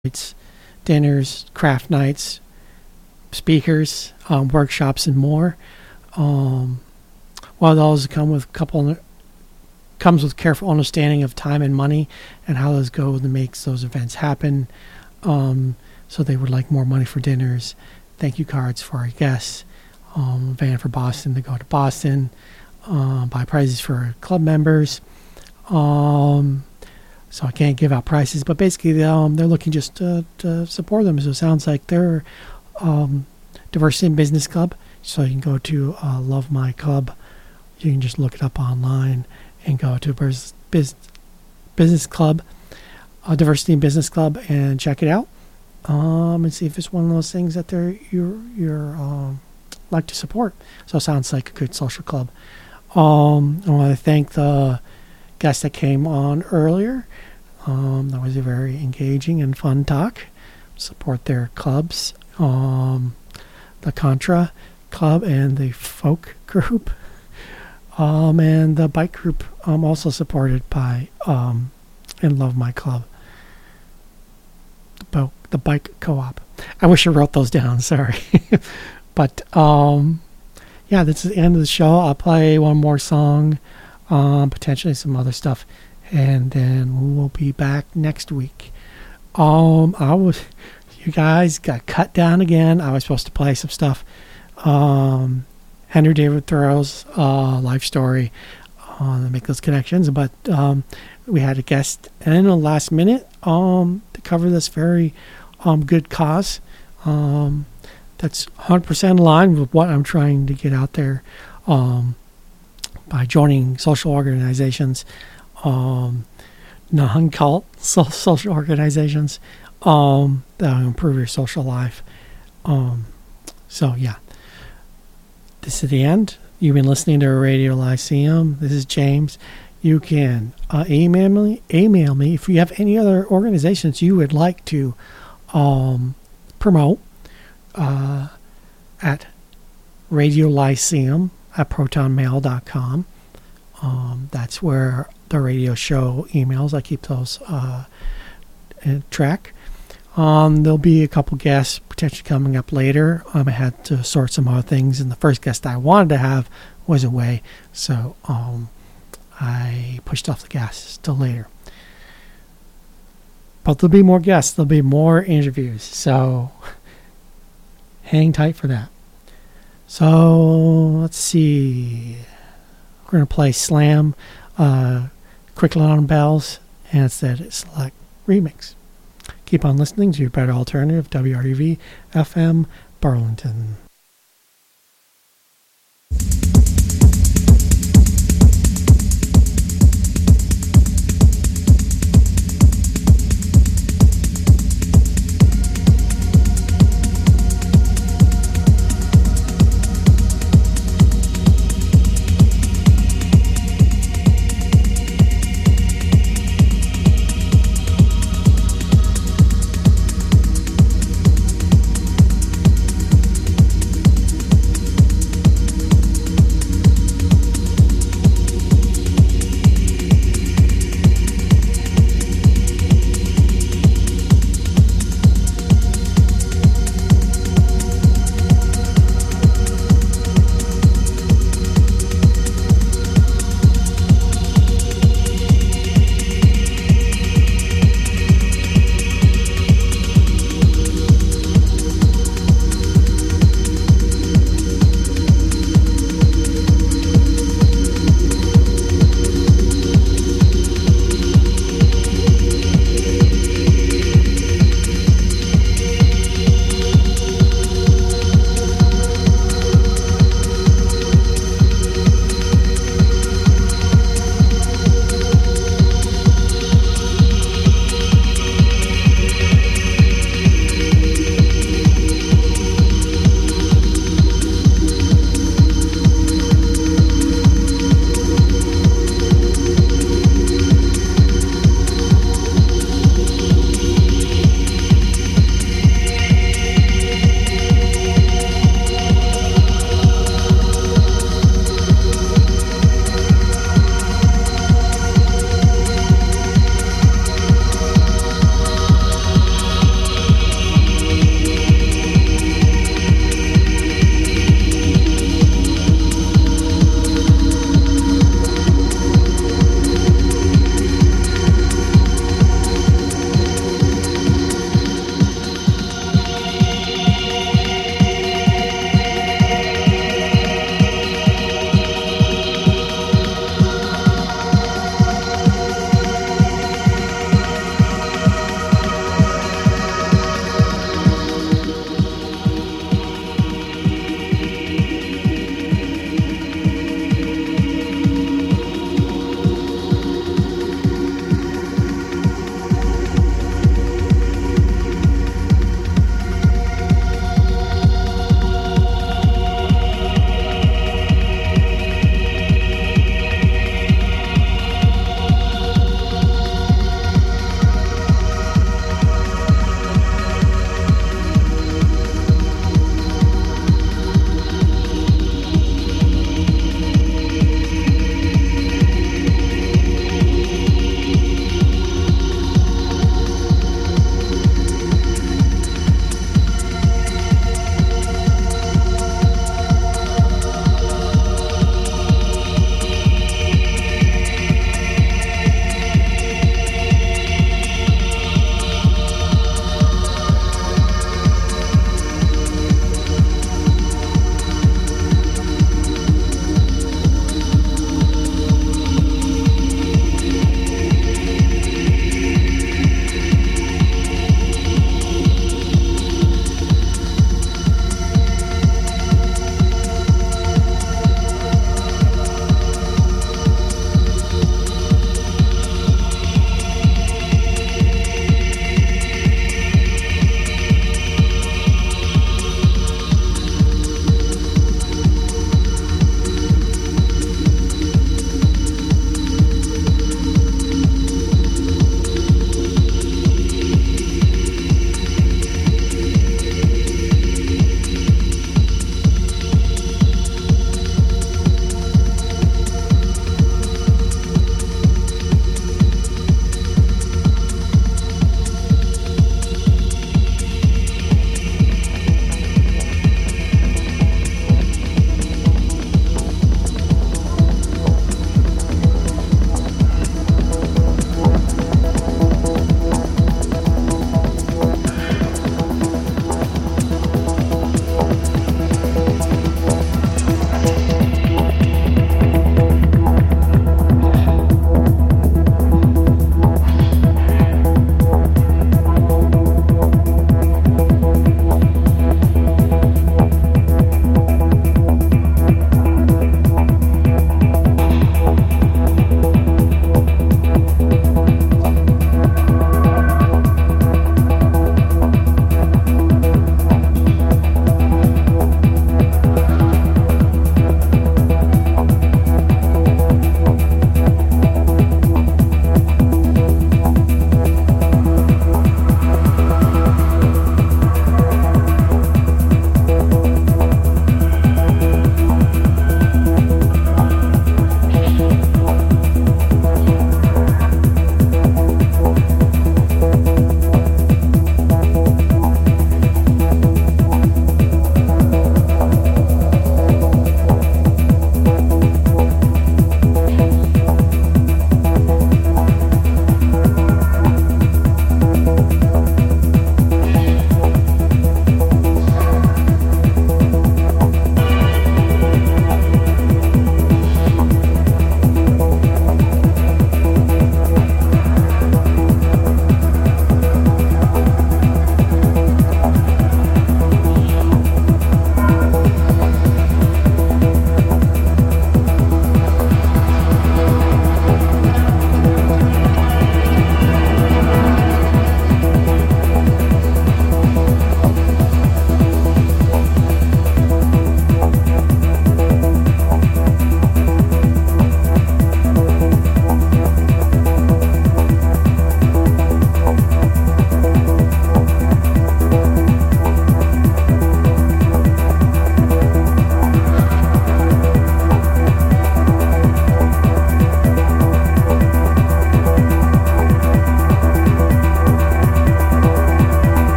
nights, dinners, craft nights, speakers, workshops, and more. While those comes with careful understanding of time and money and how those go to make those events happen. So they would like more money for dinners, thank you cards for our guests, van for Boston to go to Boston, buy prizes for club members. So I can't give out prices, but basically they're looking just to support them. So it sounds like they're Diversity in Business Club. So you can go to Love My Club. You can just look it up online and go to Business Club, Diversity in Business Club, and check it out. And see if it's one of those things that you're like to support. So it sounds like a good social club. I want to thank the guest that came on earlier. That was a very engaging and fun talk. Support their clubs, the Contra Club and the Folk Group, and the Bike Group, also supported by and Love My Club. The Bike Co-op. I wish I wrote those down. Sorry, but yeah, this is the end of the show. I'll play one more song, potentially some other stuff, and then we'll be back next week. You guys got cut down again. I was supposed to play some stuff. Henry David Thoreau's life story, to make those connections, but we had a guest in the last minute to cover this very good cause. That's 100% aligned with what I'm trying to get out there by joining social organizations, non-cult social organizations that will improve your social life. So yeah, this is the end. You've been listening to Radio Lyceum. This is James. You can email me if you have any other organizations you would like to promote at radiolyceum@protonmail.com. That's where the radio show emails, I keep those in track. There'll be a couple guests potentially coming up later. I had to sort some other things, and the first guest I wanted to have was away, so I pushed off the guests till later. But there'll be more guests. There'll be more interviews, so hang tight for that. So let's see. We're going to play Slam, Quick Alarm Bells, and it's that Select Remix. Keep on listening to your better alternative, WRUV FM Burlington.